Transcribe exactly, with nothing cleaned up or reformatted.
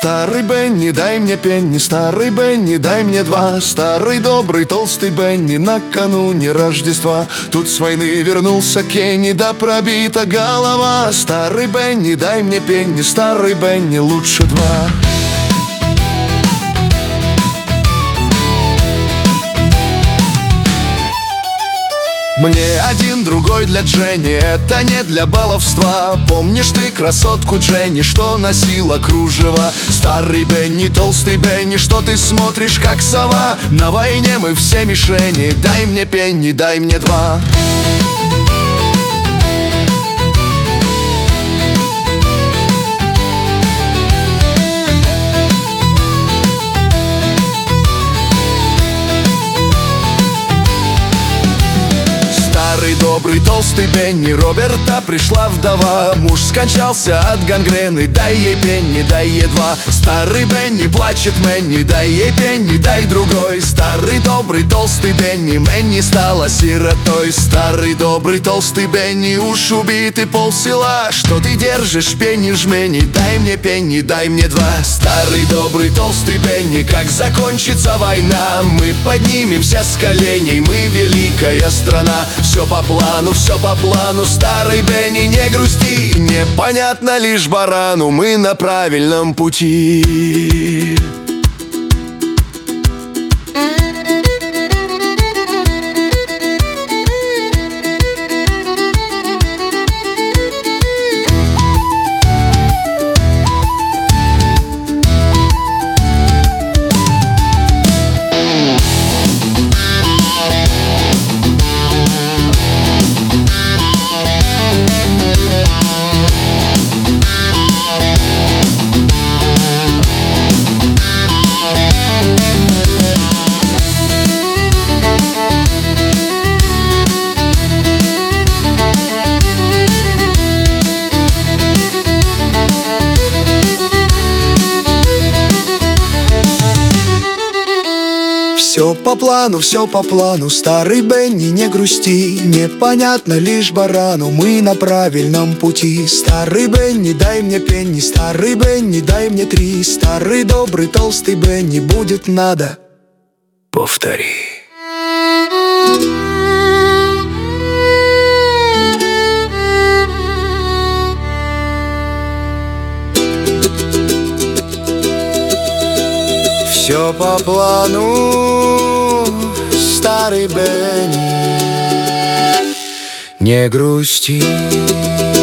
Старый Бенни, дай мне пенни, старый Бенни, дай мне два. Старый добрый толстый Бенни, накануне Рождества. Тут с войны вернулся Кенни, да пробита голова. Старый Бенни, дай мне пенни, старый Бенни, лучше два. Мне один, другой для Дженни, это не для баловства. Помнишь ты красотку Дженни, что носила кружево? Старый Бенни, толстый Бенни, что ты смотришь как сова? На войне мы все мишени, дай мне пенни, дай мне два. Старый добрый толстый Бенни, Роберта пришла вдова. Муж скончался от гангрены, дай ей пенни, дай ей два. Старый Бенни, плачет Мэнни, дай ей пенни, дай другой. Старый добрый толстый Бенни, Мэнни стала сиротой. Старый добрый толстый Бенни, уж убитый полсела. Что ты держишь, пенни жмени, дай мне пенни, дай мне два. Старый добрый толстый Бенни, как закончится война, мы поднимемся с коленей, мы великая страна. Все по плану, все по плану, старый Бенни, не грусти. Непонятно лишь барану, мы на правильном пути. Все по плану, все по плану, старый Бенни, не грусти. Непонятно лишь барану, мы на правильном пути. Старый Бенни, дай мне пенни, старый Бенни, дай мне три. Старый добрый толстый Бенни, будет надо, повтори. Все по плану, старый Бенни, не грусти.